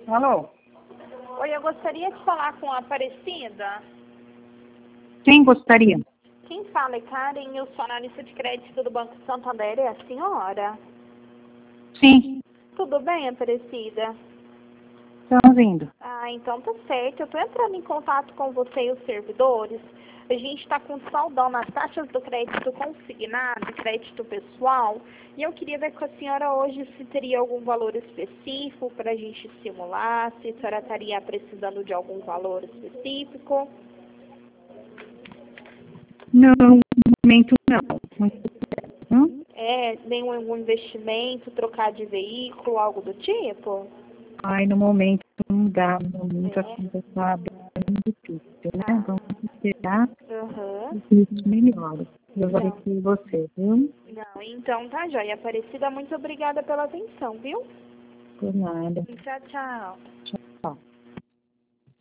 Alô? Oi, eu gostaria de falar com a Aparecida. Quem gostaria? Quem fala é Karen, eu sou analista de crédito do Banco Santander, é a senhora? Sim, Tudo bem, Aparecida? estamos indo. Ah, então tá certo. Eu tô entrando em contato com você e os servidores. A gente está com saldão nas taxas do crédito consignado, crédito pessoal, e eu queria ver com a senhora hoje se teria algum valor específico para a gente simular, se a senhora estaria precisando de algum valor específico. Não, no momento não. Muito Nenhum algum investimento, trocar de veículo, algo do tipo? Ai, no momento não dá. No momento a É. coisa está bem difícil, né? Vamos esperar Aham. que isso melhore. Eu vou Não, aqui você, viu? não, então tá joia. Aparecida, muito obrigada pela atenção, viu? Por nada. Tchau, tchau. Tchau.